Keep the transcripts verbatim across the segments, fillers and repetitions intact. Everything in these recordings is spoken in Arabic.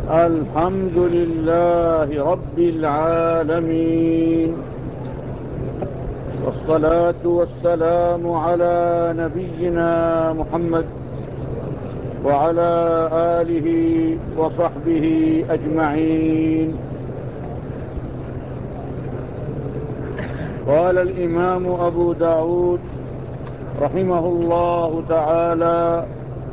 الحمد لله رب العالمين، والصلاة والسلام على نبينا محمد وعلى آله وصحبه أجمعين. قال الإمام أبو داود رحمه الله تعالى: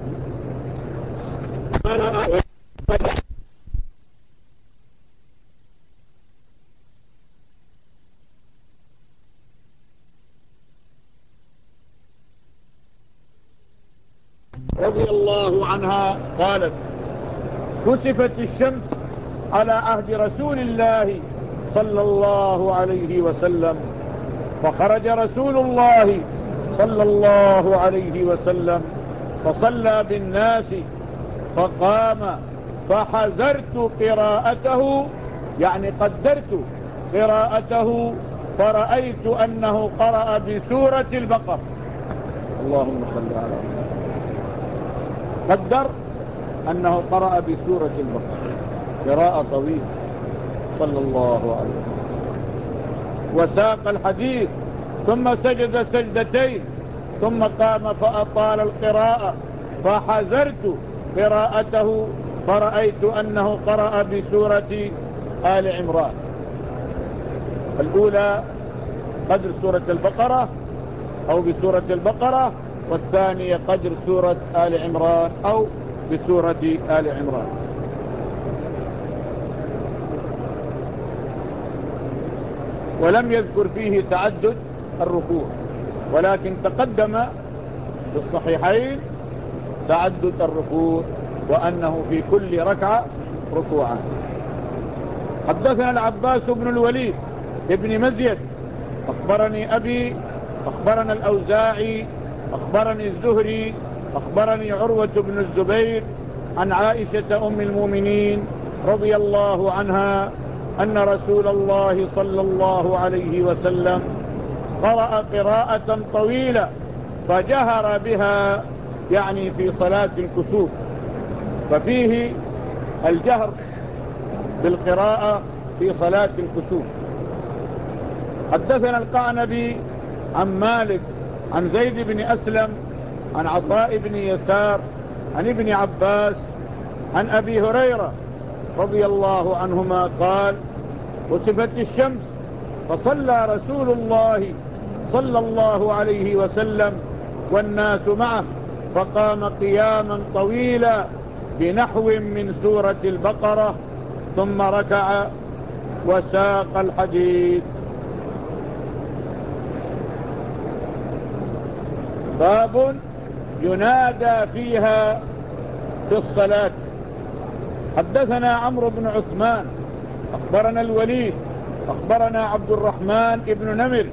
رضي الله عنها قالت: كسفت الشمس على عهد رسول الله صلى الله عليه وسلم، فخرج رسول الله صلى الله عليه وسلم فصلى بالناس، فقام فحذرت قراءته، يعني قدرت قراءته، فرأيت أنه قرأ بسورة البقرة. اللهم صل على محمد. قدر أنه قرأ بسورة البقرة قراءة طويلة صلى الله عليه وسلم، وساق الحديث، ثم سجد سجدتين، ثم قام فأطال القراءة، فحذرت قراءته فرأيت أنه قرأ بسورة آل عمران. الأولى قدر سورة البقرة أو بسورة البقرة، والثانية قدر سورة آل عمران أو بسورة آل عمران. ولم يذكر فيه تعدد الركوع، ولكن تقدم في الصحيحين تعدد الركوع، وأنه في كل ركعة ركوعان. حدثنا العباس بن الوليد ابن مزيد أخبرني أبي أخبرنا الأوزاعي أخبرني الزهري أخبرني عروة بن الزبير عن عائشة أم المؤمنين رضي الله عنها أن رسول الله صلى الله عليه وسلم قرأ قراءة طويلة فجهر بها، يعني في صلاة الكسوف، ففيه الجهر بالقراءة في صلاة الكسوف. حدثنا القعنبي عن مالك عن زيد بن أسلم عن عطاء بن يسار عن ابن عباس عن أبي هريرة رضي الله عنهما قال: وسفت الشمس فصلى رسول الله صلى الله عليه وسلم والناس معه، فقام قياما طويلا بنحو من سورة البقرة، ثم ركع وساق الحديث. باب ينادى فيها في الصلاة. حدثنا عمرو بن عثمان أخبرنا الوليد أخبرنا عبد الرحمن ابن نمر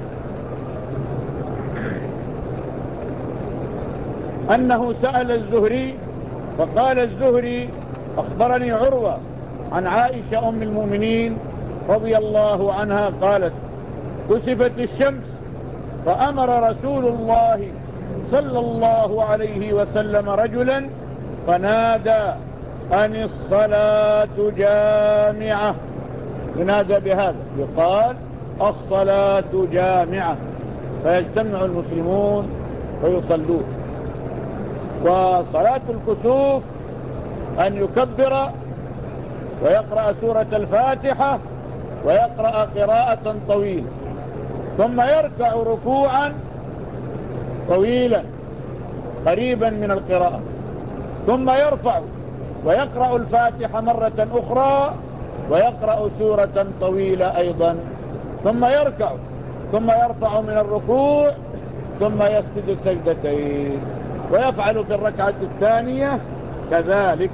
أنه سأل الزهري، فقال الزهري: أخبرني عروة عن عائشة أم المؤمنين رضي الله عنها قالت: كسفت الشمس فأمر رسول الله صلى الله عليه وسلم رجلا فنادى أن الصلاة جامعة. ينادى بهذا، يقال الصلاة جامعة، فيجتمع المسلمون ويصلون. وصلاة الكسوف أن يكبر ويقرأ سورة الفاتحة ويقرأ قراءة طويلة، ثم يركع ركوعا طويلا قريبا من القراءة، ثم يرفع ويقرأ الفاتحة مرة أخرى ويقرأ سورة طويلة أيضا، ثم يركع ثم يرفع من الركوع ثم يسجد سجدتين، ويفعل في الركعة الثانية كذلك.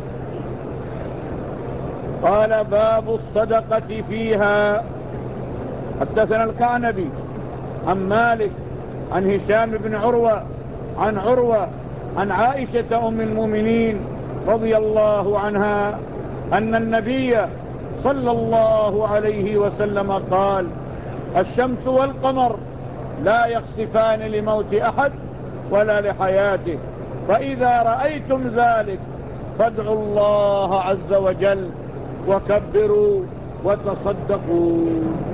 قال: باب الصدقة فيها. حدثنا القعنبي عن مالك عن هشام بن عروة عن عروة عن عائشة أم المؤمنين رضي الله عنها أن النبي صلى الله عليه وسلم قال: الشمس والقمر لا يخسفان لموت أحد ولا لحياته، فإذا رأيتم ذلك فادعوا الله عز وجل وكبروا وتصدقوا.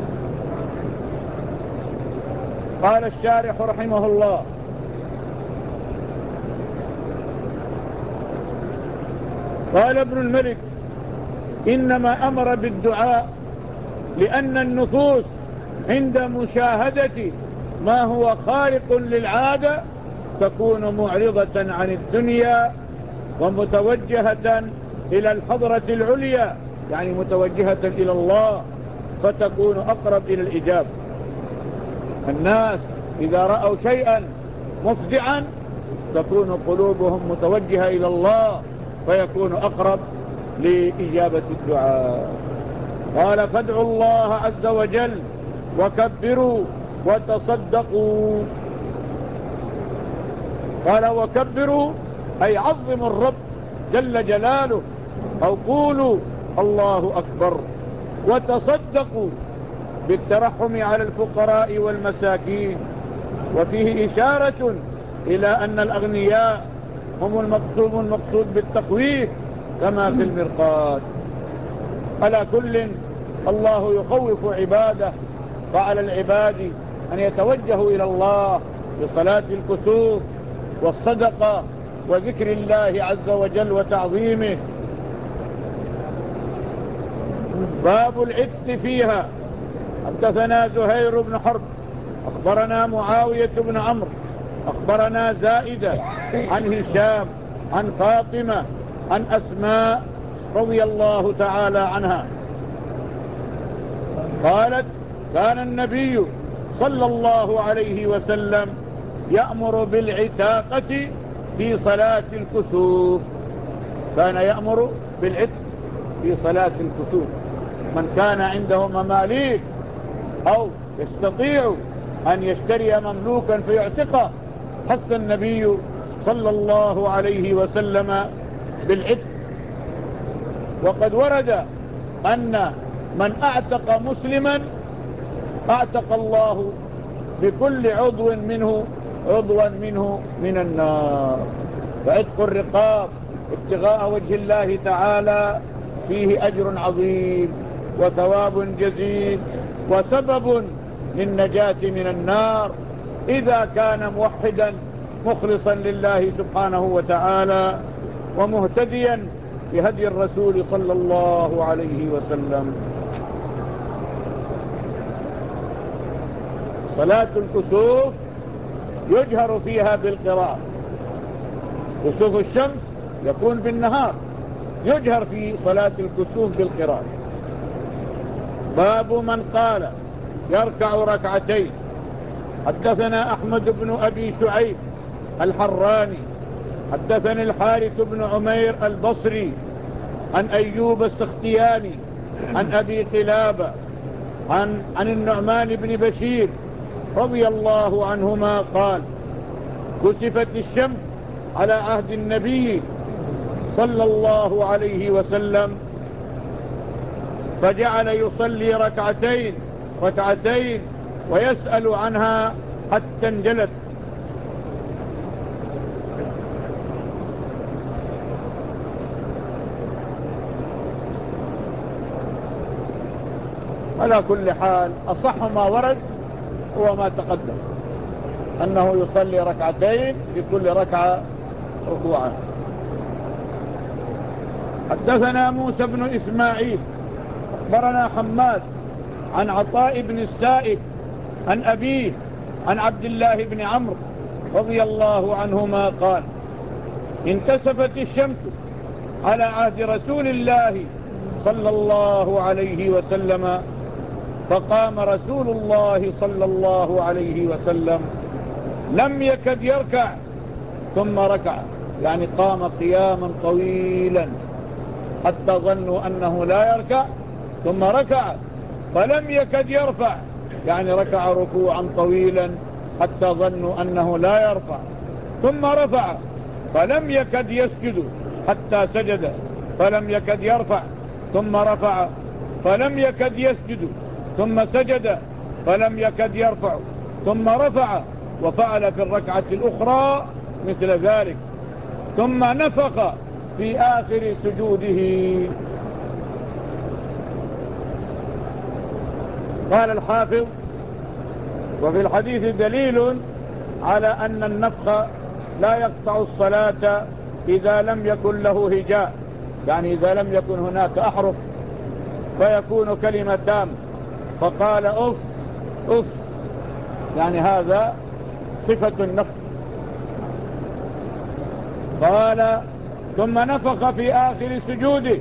قال الشارح رحمه الله: قال ابن الملك: إنما أمر بالدعاء لأن النفوس عند مشاهدة ما هو خارق للعادة تكون معرضة عن الدنيا ومتوجهة إلى الحضرة العليا، يعني متوجهة إلى الله، فتكون أقرب إلى الإجابة. الناس إذا رأوا شيئا مفزعا تكون قلوبهم متوجهة إلى الله فيكون أقرب لإجابة الدعاء. قال: فادعوا الله عز وجل وكبروا وتصدقوا. قال: وكبروا أي عظموا الرب جل جلاله، أو قولوا الله أكبر. وتصدقوا بالترحم على الفقراء والمساكين، وفيه إشارة إلى أن الأغنياء هم المقصود المقصود بالتخويف كما في المرقات. على كل الله يخوف عباده، فعلى العباد أن يتوجهوا إلى الله بصلاة الكسوف والصدقة وذكر الله عز وجل وتعظيمه. باب العتق فيها. حدثنا زهير بن حرب أخبرنا معاوية بن عمرو أخبرنا زائدة عن هشام عن فاطمة عن أسماء رضي الله تعالى عنها قالت: كان النبي صلى الله عليه وسلم يأمر بالعتاقة في صلاة الكسوف. كان يأمر بالعتق في صلاة الكسوف. من كان عنده مماليك أو يستطيع أن يشتري مملوكا فيعتقه حث النبي صلى الله عليه وسلم بالعتق. وقد ورد أن من أعتق مسلما أعتق الله بكل عضو منه عضوا منه من النار. فعتق الرقاب ابتغاء وجه الله تعالى فيه أجر عظيم وثواب جزيل وسبب للنجاة من النار إذا كان موحدا مخلصا لله سبحانه وتعالى ومهتديا بهدي الرسول صلى الله عليه وسلم. صلاة الكسوف يجهر فيها بالقراءة. كسوف الشمس يكون بالنهار، يجهر في صلاة الكسوف بالقراءة. باب من قال يركع ركعتين. حدثنا أحمد بن أبي شعيب الحراني حدثني الحارث بن عمير البصري عن أيوب السختياني عن أبي قلابة عن, عن النعمان بن بشير رضي الله عنهما قال: كسفت الشمس على عهد النبي صلى الله عليه وسلم فجعل يصلي ركعتين ركعتين ويسأل عنها حتى انجلت. على كل حال أصح ما ورد هو ما تقدم، أنه يصلي ركعتين في كل ركعة ركوعا. حدثنا موسى بن إسماعيل أخبرنا حماد عن عطاء بن السائب عن أبيه عن عبد الله بن عمرو رضي الله عنهما قال: انكسفت الشمس على عهد رسول الله صلى الله عليه وسلم فقام رسول الله صلى الله عليه وسلم لم يكد يركع ثم ركع، يعني قام قياما طويلا حتى ظنوا أنه لا يركع، ثم ركع فلم يكد يرفع، يعني ركع ركوعا طويلا حتى ظنوا أنه لا يرفع، ثم رفع فلم يكد يسجد حتى سجد فلم يكد يرفع، ثم رفع فلم يكد يسجد، ثم سجد فلم يكد يرفع، ثم رفع وفعل في الركعة الأخرى مثل ذلك، ثم نفخ في آخر سجوده. قال الحافظ: وفي الحديث دليل على أن النفخ لا يقطع الصلاة إذا لم يكن له هجاء، يعني إذا لم يكن هناك أحرف فيكون كلمة تام، فقال أف أف، يعني هذا صفة النفخ. قال: ثم نفخ في آخر سجوده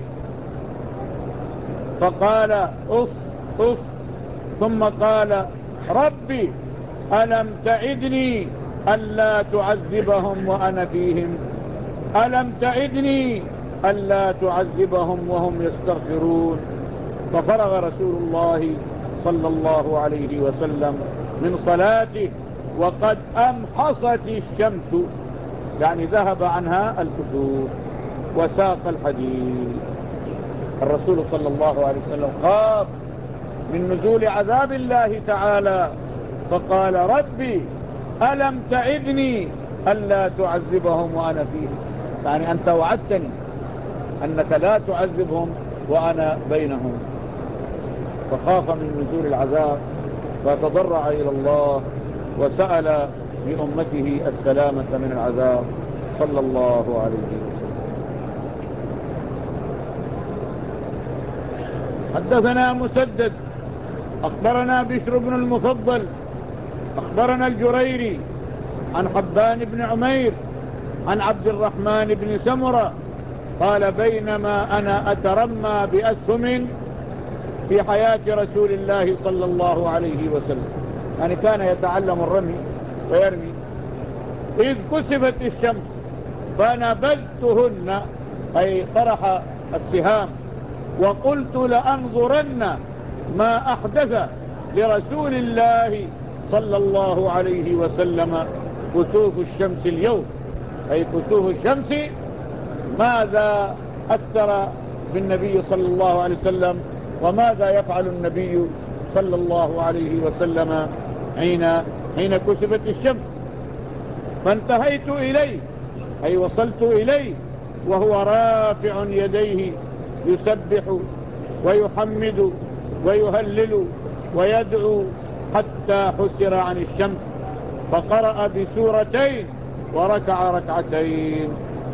فقال أف أف، ثم قال: ربي ألم تعدني ألا تعذبهم وأنا فيهم، ألم تعدني ألا تعذبهم وهم يستغفرون. ففرغ رسول الله صلى الله عليه وسلم من صلاته وقد أمحصت الشمس، يعني ذهب عنها الكسوف. وساق الحديث. الرسول صلى الله عليه وسلم خاف من نزول عذاب الله تعالى فقال: ربي ألم تعدني ألا تعذبهم وأنا فيهم، يعني أنت وعدتني أنك لا تعذبهم وأنا بينهم. فخاف من نزول العذاب فتضرع إلى الله وسأل لأمته السلامة من العذاب صلى الله عليه وسلم. حدثنا مسدد أخبرنا بشر بن المفضل أخبرنا الجريري عن حبان بن عمير عن عبد الرحمن بن سمرة قال: بينما أنا أترمى بأسهم في حياة رسول الله صلى الله عليه وسلم، يعني كان يتعلم الرمي ويرمي، إذ كسفت الشمس فنبذتهن، أي طرح السهام، وقلت: لأنظرن ما أحدث لرسول الله صلى الله عليه وسلم كسوف الشمس اليوم، أي كسوف الشمس ماذا أثر بالنبي صلى الله عليه وسلم، وماذا يفعل النبي صلى الله عليه وسلم حين حين كسفت الشمس. فانتهيت إليه، أي وصلت إليه وهو رافع يديه يسبح ويحمد ويهلل ويدعو حتى حسر عن الشمس، فقرأ بسورتين وركع ركعتين.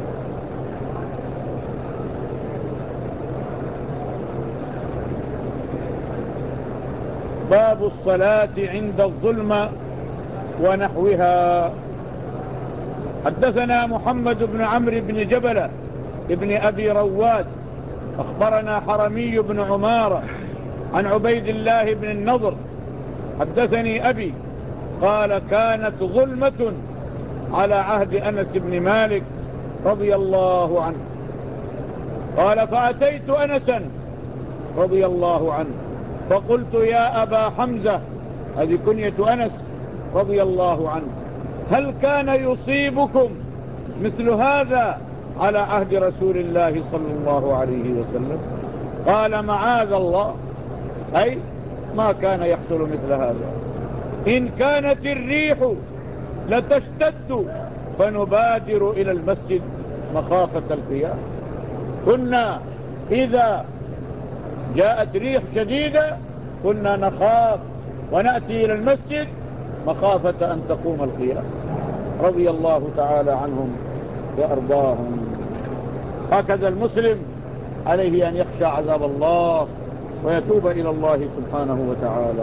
باب الصلاة عند الظلمة ونحوها. حدثنا محمد بن عمرو بن جبلة ابن أبي رواد أخبرنا حرمي بن عمارة عن عبيد الله بن النضر حدثني أبي قال: كانت ظلمة على عهد أنس بن مالك رضي الله عنه. قال: فأتيت أنسا رضي الله عنه فقلت: يا أبا حمزة، هذه كنية أنس رضي الله عنه، هل كان يصيبكم مثل هذا على عهد رسول الله صلى الله عليه وسلم؟ قال: معاذ الله، أي ما كان يحصل مثل هذا. إن كانت الريح لتشتد فنبادر إلى المسجد مخافة القيام. كنا إذا جاءت ريح شديدة كنا نخاف ونأتي إلى المسجد مخافة أن تقوم القيام، رضي الله تعالى عنهم وأرضاهم. هكذا المسلم عليه أن يخشى عذاب الله ويتوب إلى الله سبحانه وتعالى.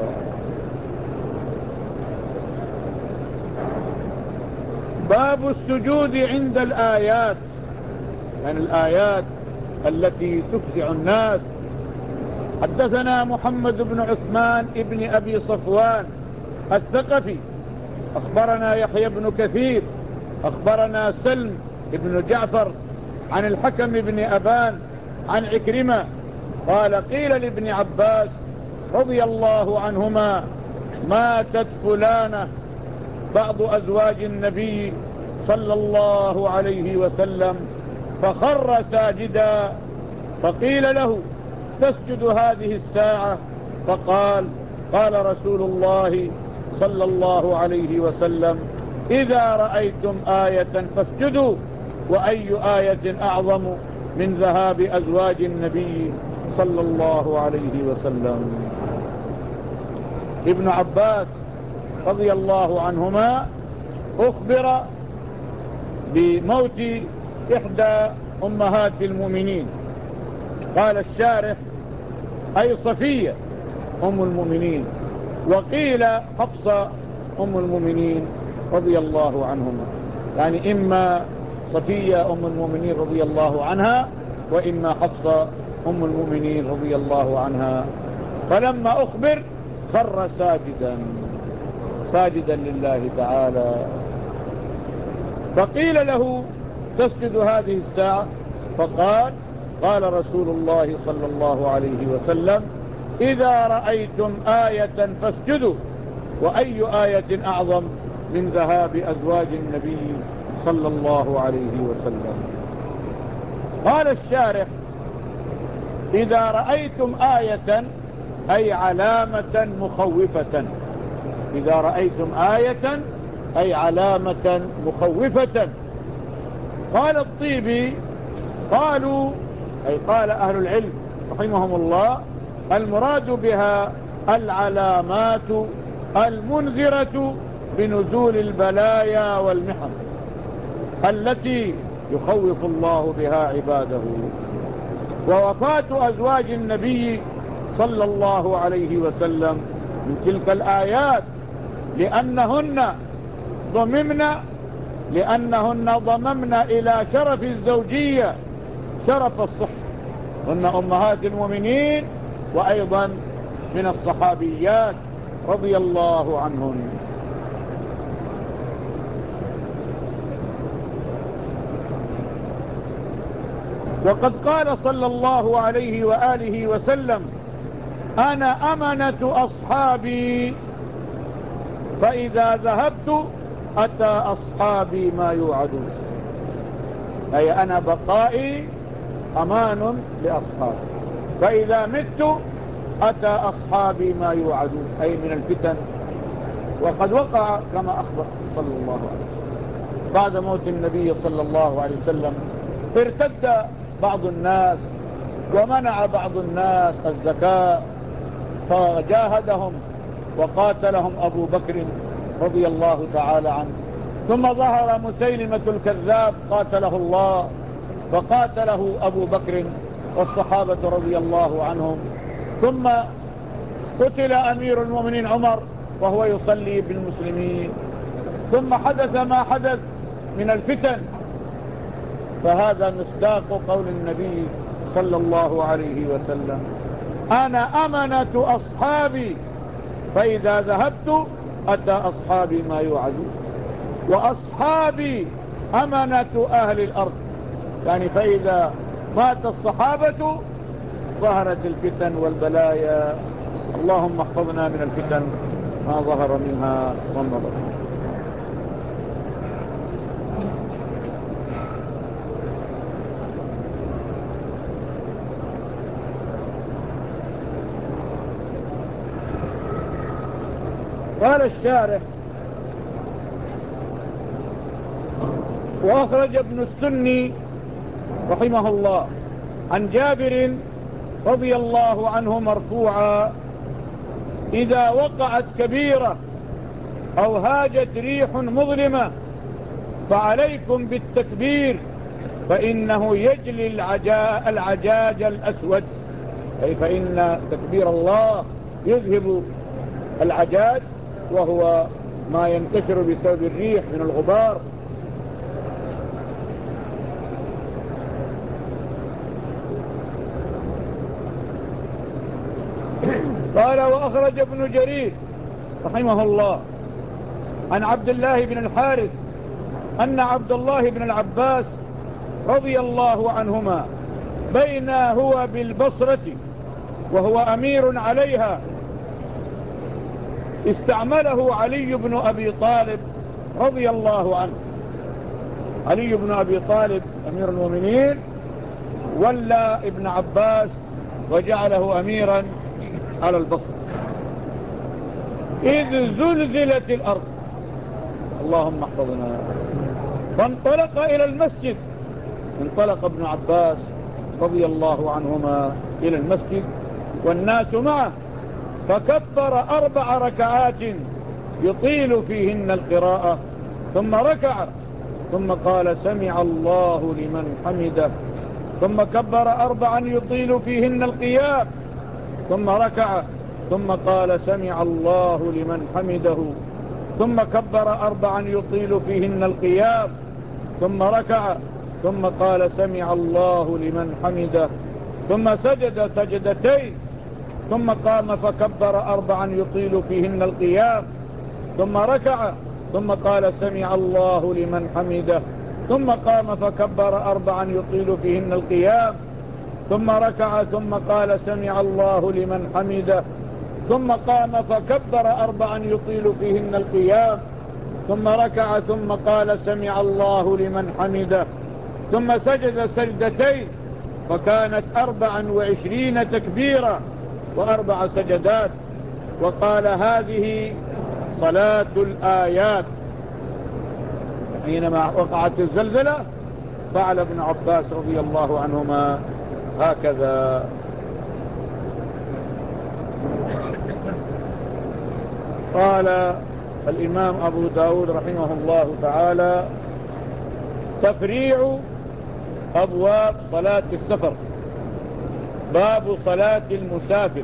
باب السجود عند الآيات، يعني الآيات التي تفزع الناس. حدثنا محمد بن عثمان ابن أبي صفوان الثقفي أخبرنا يحيى بن كثير أخبرنا سلم ابن جعفر عن الحكم بن أبان عن عكرمة قال: قيل لابن عباس رضي الله عنهما: ماتت فلانة بعض أزواج النبي صلى الله عليه وسلم فخر ساجدا، فقيل له: تسجد هذه الساعة؟ فقال: قال رسول الله صلى الله عليه وسلم: إذا رأيتم آية فاسجدوا، وأي آية أعظم من ذهاب أزواج النبي صلى الله عليه وسلم. ابن عباس رضي الله عنهما أخبر بموت إحدى أمهات المؤمنين، قال الشارح أي صفية أم المؤمنين، وقيل حفصة أم المؤمنين رضي الله عنهما، يعني إما صفية أم المؤمنين رضي الله عنها وإما حفصة أم المؤمنين رضي الله عنها. فلما أخبر خر ساجدا ساجدا لله تعالى، فقيل له تسجد هذه الساعة؟ فقال قال رسول الله صلى الله عليه وسلم إذا رأيتم آية فاسجدوا، وأي آية أعظم من ذهاب أزواج النبي صلى الله عليه وسلم. قال الشارح إذا رأيتم آية أي علامة مخوفة، إذا رأيتم آية أي علامة مخوفة. قال الطيبي قالوا أي قال أهل العلم رحمهم الله المراد بها العلامات المنذرة بنزول البلايا والمحن التي يخوف الله بها عباده. ووفاة أزواج النبي صلى الله عليه وسلم من تلك الآيات، لأنهن ضممنا لأنهن ضممنا إلى شرف الزوجية شرف الصحة، هن أمهات المؤمنين وأيضا من الصحابيات رضي الله عنهن. وقد قال صلى الله عليه وآله وسلم أنا أمنة أصحابي فإذا ذهبت أتى أصحابي ما يوعدون، أي أنا بقائي أمان لأصحابي، فإذا مت أتى أصحابي ما يوعدون، أي من الفتن. وقد وقع كما أخبر صلى الله عليه وسلم بعد موت النبي صلى الله عليه وسلم ارتد بعض الناس ومنع بعض الناس الزكاة، فجاهدهم وقاتلهم أبو بكر رضي الله تعالى عنه. ثم ظهر مسيلمة الكذاب قاتله الله، فقاتله أبو بكر والصحابة رضي الله عنهم. ثم قتل أمير المؤمنين عمر وهو يصلي بالمسلمين. ثم حدث ما حدث من الفتن، فهذا مصداق قول النبي صلى الله عليه وسلم أنا أمنة أصحابي فإذا ذهبت أتى أصحابي ما يوعدون، وأصحابي أمنة أهل الأرض، يعني فإذا مات الصحابة ظهرت الفتن والبلايا. اللهم احفظنا من الفتن ما ظهر منها وما بطن. قال الشارح وأخرج ابن السني رحمه الله عن جابر رضي الله عنه مرفوعا إذا وقعت كبيرة أو هاجت ريح مظلمة فعليكم بالتكبير فإنه يجلي العجا العجاج الأسود، أي فإن تكبير الله يذهب العجاج وهو ما ينتشر بسبب الريح من الغبار. قال وأخرج ابن جرير رحمه الله عن عبد الله بن الحارث أن عبد الله بن العباس رضي الله عنهما بين هو بالبصرة وهو أمير عليها استعمله علي بن أبي طالب رضي الله عنه. علي بن أبي طالب أمير المؤمنين ولا ابن عباس وجعله أميرا على البصر إذ زلزلت الأرض، اللهم احفظنا. فانطلق إلى المسجد انطلق ابن عباس رضي الله عنهما إلى المسجد والناس معه، فكبر أربع ركعات يطيل فيهن القراءة، ثم ركع، ثم قال سمع الله لمن حمده، ثم كبر أربعا يطيل فيهن القيام، ثم ركع، ثم قال سمع الله لمن حمده، ثم كبر أربعا يطيل فيهن القيام، ثم ركع، ثم قال سمع الله لمن حمده، ثم سجد سجدتين، ثم قام فكبر أربعا يطيل فيهن القيام، ثم ركع، ثم قال سمع الله لمن حمده، ثم قام فكبر أربعا يطيل فيهن القيام، ثم ركع، ثم قال سمع الله لمن حمده، ثم قام فكبر أربعا يطيل فيهن القيام، ثم ركع، ثم قال سمع الله لمن حمده، ثم سجد سجدتين، فكانت أربعا وعشرين تكبيرا وأربع سجدات، وقال هذه صلاة الآيات. حينما وقعت الزلزلة فعل ابن عباس رضي الله عنهما هكذا. قال الإمام أبو داود رحمه الله تعالى: تفريع أبواب صلاة السفر. باب صلاة المسافر.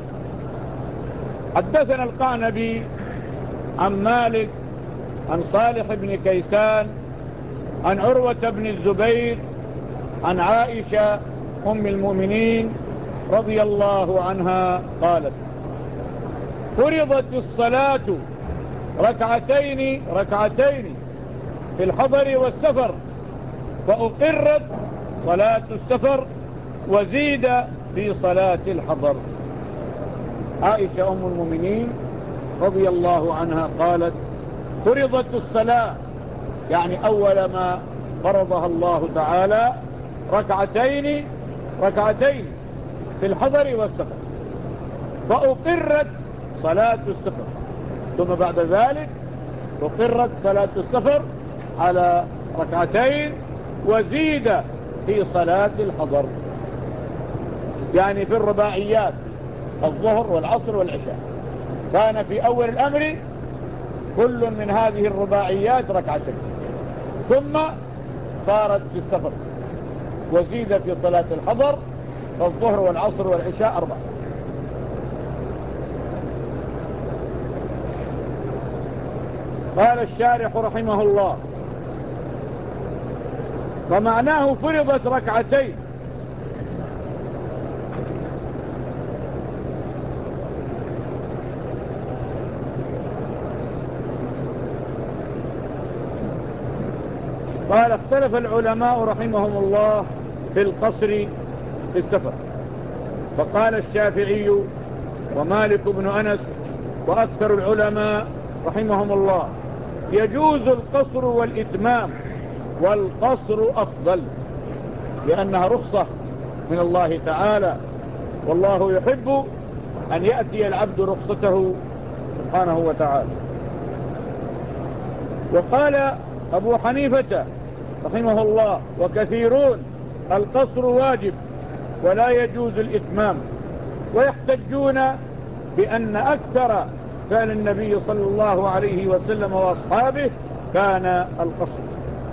حدثنا القعنبي عن مالك عن صالح بن كيسان عن عروة بن الزبير عن عائشة أم المؤمنين رضي الله عنها قالت: فرضت الصلاة ركعتين ركعتين في الحضر والسفر، فأقرت صلاة السفر وزيد في صلاة الحضر. عائشة أم المؤمنين رضي الله عنها قالت: فرضت الصلاة، يعني أول ما فرضها الله تعالى ركعتين ركعتين في الحضر والسفر، فأقرت صلاة السفر، ثم بعد ذلك أقرت صلاة السفر على ركعتين وزيد في صلاة الحضر، يعني في الرباعيات الظهر والعصر والعشاء. كان في أول الأمر كل من هذه الرباعيات ركعتين، ثم صارت في السفر وزيد في صلاة الحضر الظهر والعصر والعشاء أربعة. قال الشارح رحمه الله: ومعناه فرضت ركعتين، قال: اختلف العلماء رحمهم الله في القصر في السفر، فقال الشافعي ومالك بن أنس وأكثر العلماء رحمهم الله: يجوز القصر والإتمام، والقصر أفضل، لأنها رخصة من الله تعالى، والله يحب أن يأتي العبد رخصته سبحانه وتعالى. وقال أبو حنيفة رحمه الله وكثيرون: القصر واجب ولا يجوز الإتمام، ويحتجون بأن أكثر فعل النبي صلى الله عليه وسلم وأصحابه كان القصر.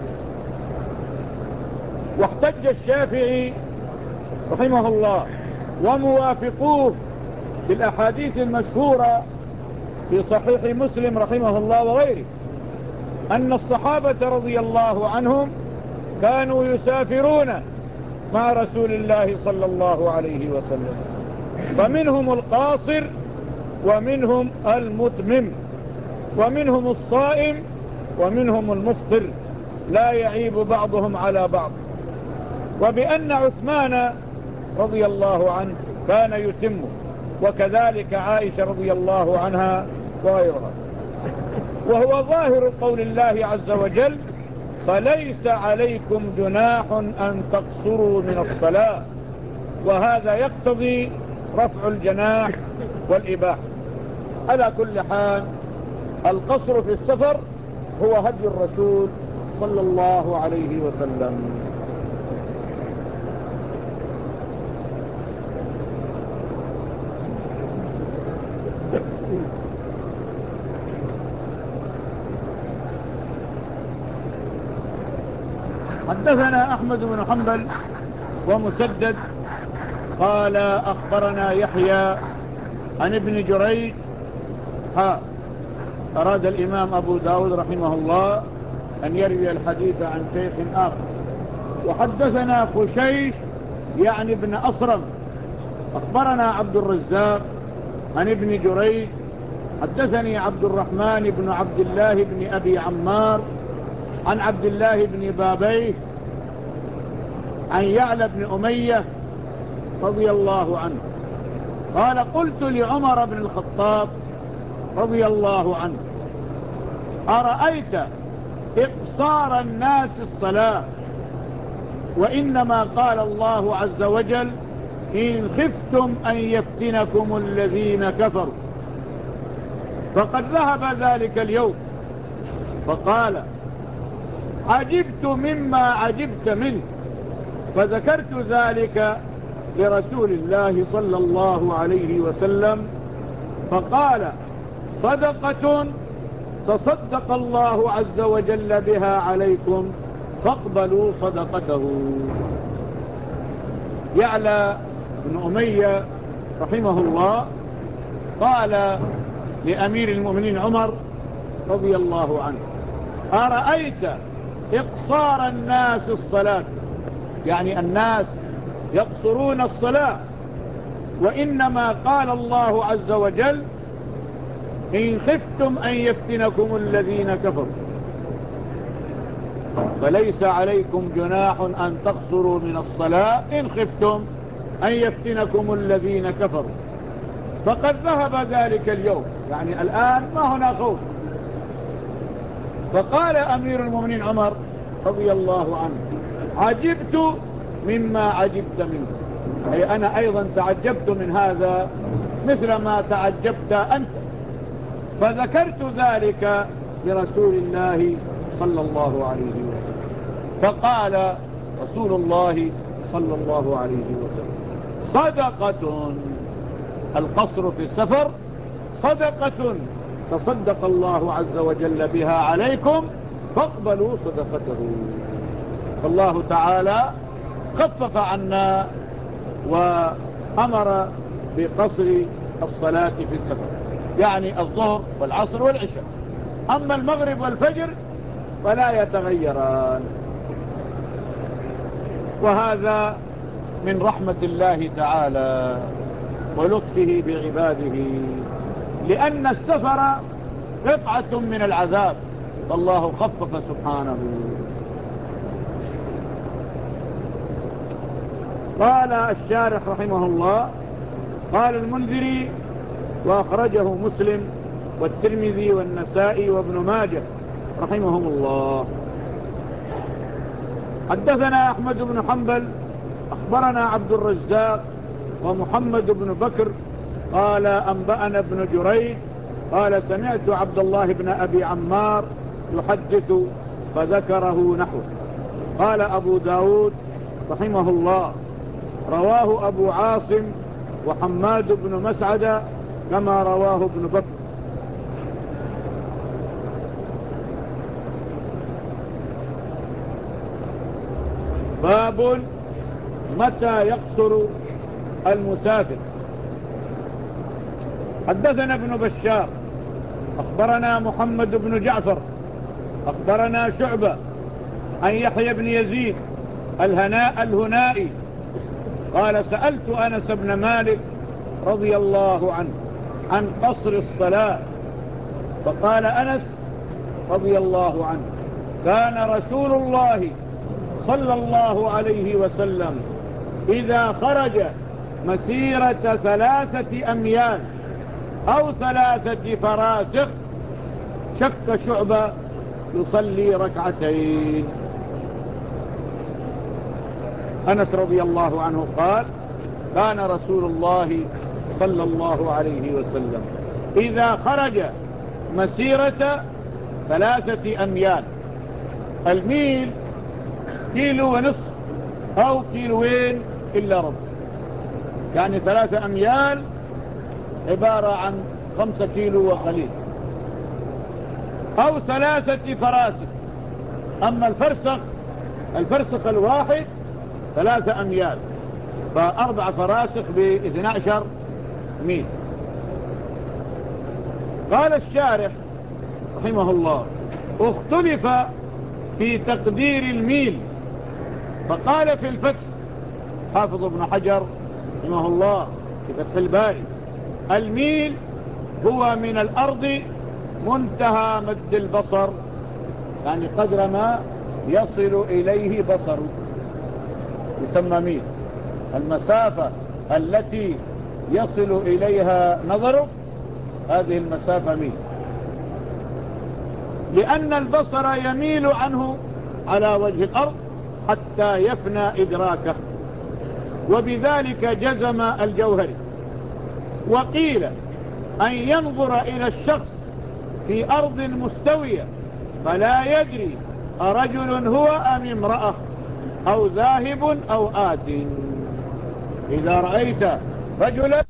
واحتج الشافعي رحمه الله وموافقوه بالأحاديث المشهورة في صحيح مسلم رحمه الله وغيره أن الصحابة رضي الله عنهم كانوا يسافرون مع رسول الله صلى الله عليه وسلم، فمنهم القاصر ومنهم المتمم، ومنهم الصائم ومنهم المفطر، لا يعيب بعضهم على بعض. وبأن عثمان رضي الله عنه كان يتم، وكذلك عائشة رضي الله عنها وغيرها. وهو ظاهر قول الله عز وجل: فليس عليكم جناح أن تقصروا من الصلاة، وهذا يقتضي رفع الجناح والإباحة. على كل حال القصر في السفر هو هدي الرسول صلى الله عليه وسلم. حدثنا أحمد بن حنبل ومسدد قال أخبرنا يحيى عن ابن جريج. ها أراد الإمام أبو داود رحمه الله أن يروي الحديث عن شيخ آخر. وحدثنا خشيش يعني ابن أصرم أخبرنا عبد الرزاق عن ابن جريج حدثني عبد الرحمن بن عبد الله بن أبي عمار عن عبد الله بن بابيه عن يعلى بن أمية رضي الله عنه قال قلت لعمر بن الخطاب رضي الله عنه أرأيت إقصار الناس الصلاة وإنما قال الله عز وجل إن خفتم أن يفتنكم الذين كفروا فقد ذهب ذلك اليوم. فقال عجبت مما عجبت منه فذكرت ذلك لرسول الله صلى الله عليه وسلم فقال صدقة تصدق الله عز وجل بها عليكم فاقبلوا صدقته. يعلى بن أمية رحمه الله قال لأمير المؤمنين عمر رضي الله عنه أرأيت إقصار الناس الصلاة يعني الناس يقصرون الصلاة وإنما قال الله عز وجل إن خفتم أن يفتنكم الذين كفروا فليس عليكم جناح أن تقصروا من الصلاة إن خفتم أن يفتنكم الذين كفروا فقد ذهب ذلك اليوم يعني الآن ما هنا خوف. فقال أمير المؤمنين عمر رضي الله عنه عجبت مما عجبت منه أي أنا أيضا تعجبت من هذا مثل ما تعجبت أنت فذكرت ذلك لرسول الله صلى الله عليه وسلم فقال رسول الله صلى الله عليه وسلم صدقة القصر في السفر صدقة تصدق الله عز وجل بها عليكم فاقبلوا صدقته. فالله تعالى خفف عنا وأمر بقصر الصلاة في السفر يعني الظهر والعصر والعشاء. أما المغرب والفجر فلا يتغيران وهذا من رحمة الله تعالى ولطفه بعباده لأن السفر قطعة من العذاب فالله خفف سبحانه. قال الشارح رحمه الله قال المنذري وأخرجه مسلم والترمذي والنسائي وابن ماجه رحمهم الله. حدثنا أحمد بن حنبل أخبرنا عبد الرزاق ومحمد بن بكر قال أنبأنا ابن جريج قال سمعت عبد الله بن أبي عمار يحدث فذكره نحوه. قال أبو داود رحمه الله رواه أبو عاصم وحماد بن مسعد كما رواه ابن بكر. باب متى يقصر المسافر. حدثنا ابن بشار أخبرنا محمد بن جعفر أخبرنا شعبة عن يحيى بن يزيد الهناء الهنائي قال سألت أنس بن مالك رضي الله عنه عن قصر الصلاة فقال أنس رضي الله عنه كان رسول الله صلى الله عليه وسلم إذا خرج مسيرة ثلاثة أميال أو ثلاثة فراسخ شك شعبة يصلي ركعتين. أنس رضي الله عنه قال كان رسول الله صلى الله عليه وسلم إذا خرج مسيرة ثلاثة أميال الميل كيلو ونصف أو كيلوين إلا ربع يعني ثلاثة أميال عبارة عن خمسة كيلو وقليل، أو ثلاثة فراسخ. أما الفرسخ الفرسخ الواحد ثلاثة أميال، فأربع فراسخ باثنى عشر ميل. قال الشارح رحمه الله: اختلف في تقدير الميل، فقال في الفتح حافظ ابن حجر رحمه الله في فتح الباري: الميل هو من الأرض منتهى مد البصر، يعني قدر ما يصل إليه بصره يسمى ميل. المسافة التي يصل إليها نظره هذه المسافة ميل، لأن البصر يميل عنه على وجه الأرض حتى يفنى إدراكه، وبذلك جزم الجوهري. وقيل أن ينظر إلى الشخص في أرض مستوية فلا يدري أرجل هو أم امرأة أو ذاهب أو آت. إذا رأيت رجلا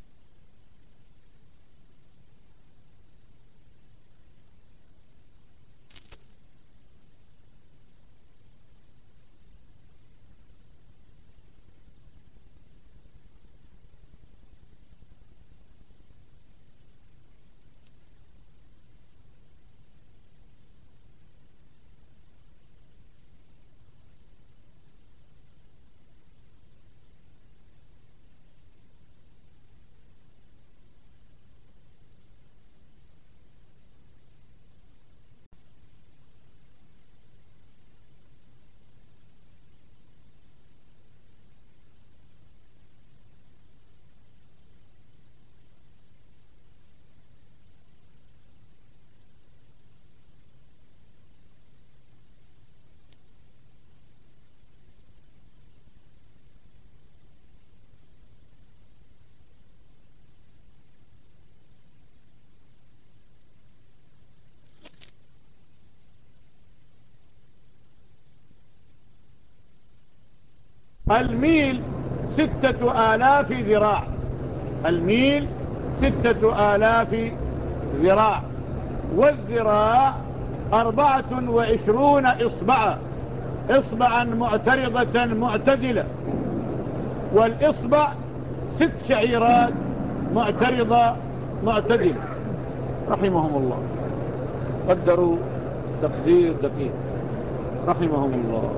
الميل ستة آلاف ذراع، الميل ستة آلاف ذراع، والذراع أربعة وعشرون إصبعا، إصبعا معترضة معتدلة، والإصبع ست شعيرات معترضة معتدلة. رحمهم الله قدروا تقدير دقيق رحمهم الله.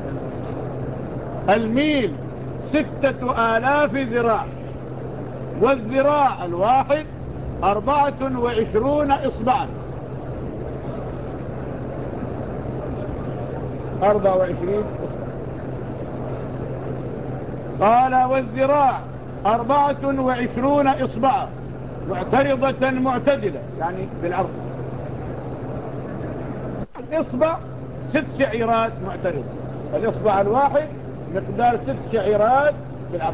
الميل ستة آلاف ذراع، والذراع الواحد أربعة وعشرون إصبعا، أربعة وعشرين إصبع. قال: والذراع أربعة وعشرون إصبعا معترضة معتدلة، يعني بالعرض. الإصبع ست شعيرات معترضة، الإصبع الواحد مقدار ست شعيرات بالعرض.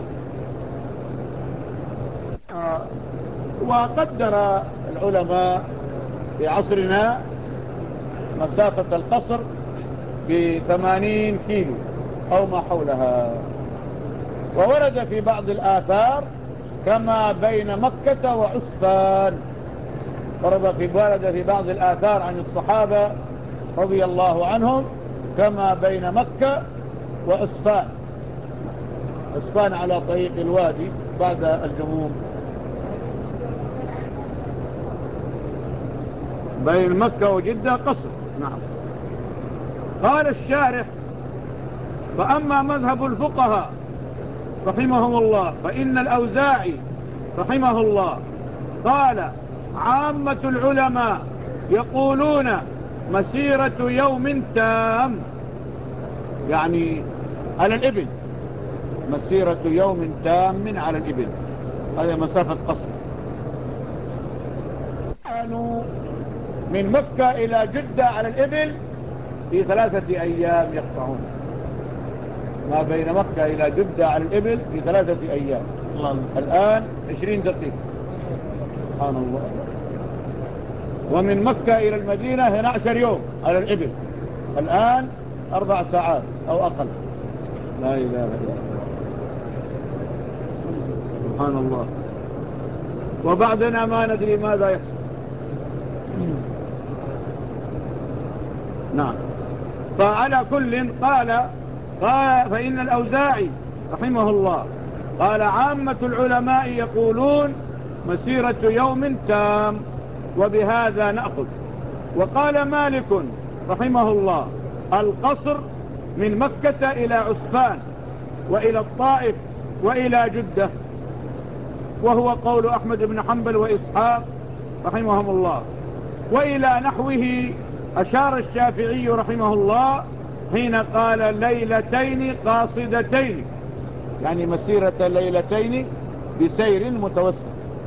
آه وقدر العلماء في عصرنا مسافة القصر بثمانين كيلو أو ما حولها. وورد في بعض الآثار كما بين مكة وعسفان، ورد في ورد في بعض الآثار عن الصحابة رضي الله عنهم كما بين مكة وعسفان. عسفان على طريق الوادي بعد الجموم، بين مكة وجدة قصر. نعم. قال الشارح: فأما مذهب الفقهاء رحمهم الله فإن الأوزاعي رحمه الله قال: عامة العلماء يقولون مسيرة يوم تام، يعني على الإبل، مسيرة يوم تام على الإبل، هذه مسافة قصر. كانوا من مكة إلى جدة على الإبل في ثلاثة أيام يقطعون، ما بين مكة إلى جدة على الإبل في ثلاثة أيام. الآن عشرين دقيقة، سبحان الله. ومن مكة إلى المدينة اثني عشر يوم على الإبل، الآن أربع ساعات أو أقل. لا إله إلا الله، سبحان الله. وبعضنا ما ندري ماذا يحصل. نعم. فعلى كل قال قال فإن الأوزاعي رحمه الله قال عامة العلماء يقولون مسيرة يوم تام وبهذا نأخذ. وقال مالك رحمه الله القصر من مكة إلى عسفان وإلى الطائف وإلى جدة، وهو قول أحمد بن حنبل وإسحاق رحمهم الله. وإلى نحوه أشار الشافعي رحمه الله حين قال ليلتين قاصدتين، يعني مسيرة ليلتين بسير متوسط.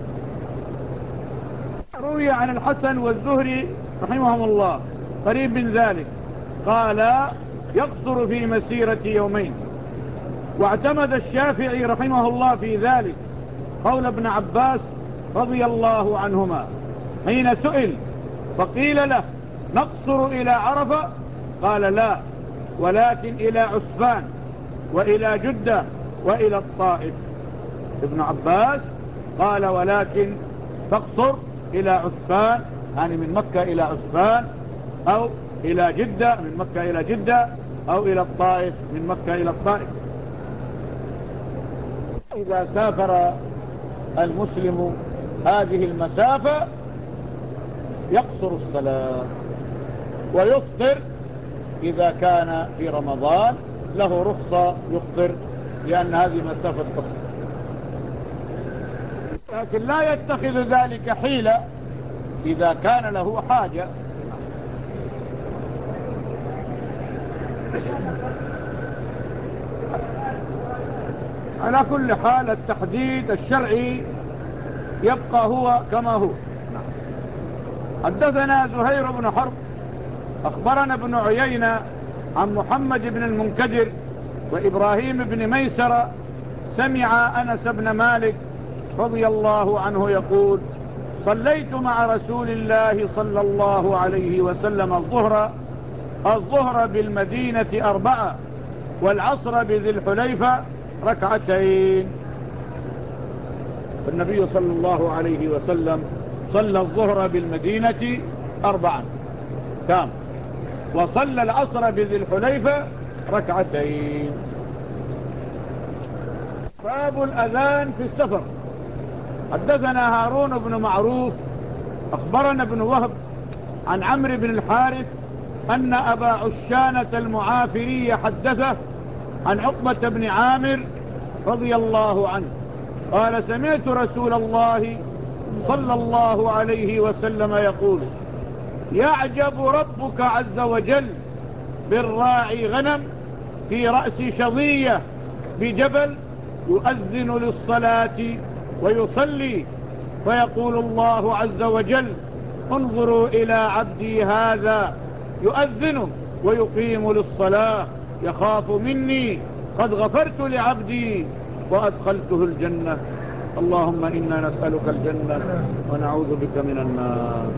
روي عن الحسن والزهري رحمهم الله قريب من ذلك، قال يقصر في مسيرة يومين. واعتمد الشافعي رحمه الله في ذلك قول ابن عباس رضي الله عنهما حين سئل فقيل له نقصر إلى عرفة، قال لا، ولكن إلى عسفان وإلى جدة وإلى الطائف. ابن عباس قال ولكن تقصر إلى عسفان، يعني من مكة إلى عسفان، أو إلى جدة، من مكة إلى جدة، أو إلى الطائف، من مكة إلى الطائف. إذا سافر المسلم هذه المسافة يقصر الصلاة ويفطر إذا كان في رمضان، له رخصة يفطر لأن هذه مسافة قصر، لكن لا يتخذ ذلك حيلة إذا كان له حاجة. على كل حال التحديد الشرعي يبقى هو كما هو. حدثنا زهير بن حرب أخبرنا ابن عيينة عن محمد بن المنكدر وإبراهيم بن ميسرة سمع أنس بن مالك رضي الله عنه يقول صليت مع رسول الله صلى الله عليه وسلم الظهر الظهر بالمدينة أربعة والعصر بذي الحليفة ركعتين. النبي صلى الله عليه وسلم صلى الظهر بالمدينة أربعا تام، وصلى العصر بذي الحليفة ركعتين. باب الأذان في السفر. حدثنا هارون بن معروف أخبرنا ابن وهب عن عمرو بن الحارث أن أبا عشانة المعافري حدثه عن عقبة بن عامر رضي الله عنه قال سمعت رسول الله صلى الله عليه وسلم يقول يعجب ربك عز وجل بالراعي غنم في رأس شظية بجبل يؤذن للصلاة ويصلي فيقول الله عز وجل انظروا إلى عبدي هذا يؤذن ويقيم للصلاة يخاف مني قد غفرت لعبدي وأدخلته الجنة. اللهم إنا نسألك الجنة ونعوذ بك من النار.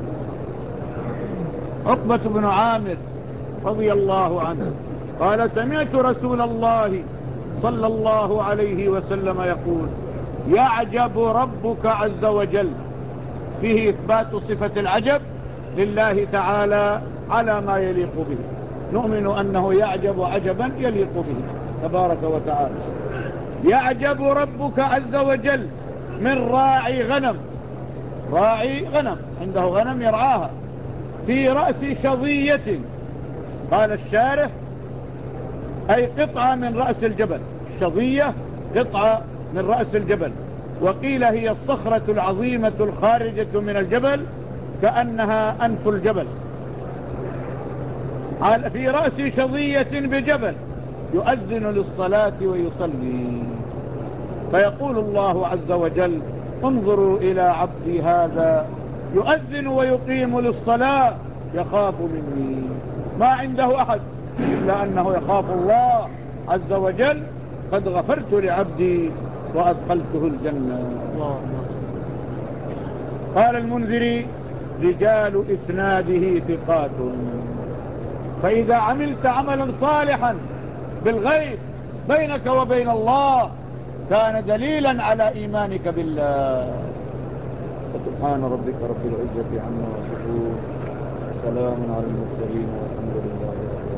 عقبة بن عامر رضي الله عنه قال سمعت رسول الله صلى الله عليه وسلم يقول يعجب ربك عز وجل، فيه إثبات صفة العجب لله تعالى على ما يليق به. نؤمن أنه يعجب عجبا يليق به تبارك وتعالى. يعجب ربك عز وجل من راعي غنم، راعي غنم عنده غنم يرعاها في رأس شظية. قال الشارح أي قطعة من رأس الجبل، شظية قطعة من رأس الجبل، وقيل هي الصخرة العظيمة الخارجة من الجبل كأنها أنف الجبل، في رأس شظية بجبل يؤذن للصلاة ويصلي فيقول الله عز وجل انظروا إلى عبدي هذا يؤذن ويقيم للصلاة يخاف مني. ما عنده أحد إلا أنه يخاف الله عز وجل قد غفرت لعبدي وأدخلته الجنة. قال المنذري رجال إسناده ثقات، فإذا عملت عملا صالحا بالغيب بينك وبين الله كان دليلا على إيمانك بالله. وسبحان ربك رب العزة عما يصفون، سلام على المرسلين والحمد لله رب العالمين.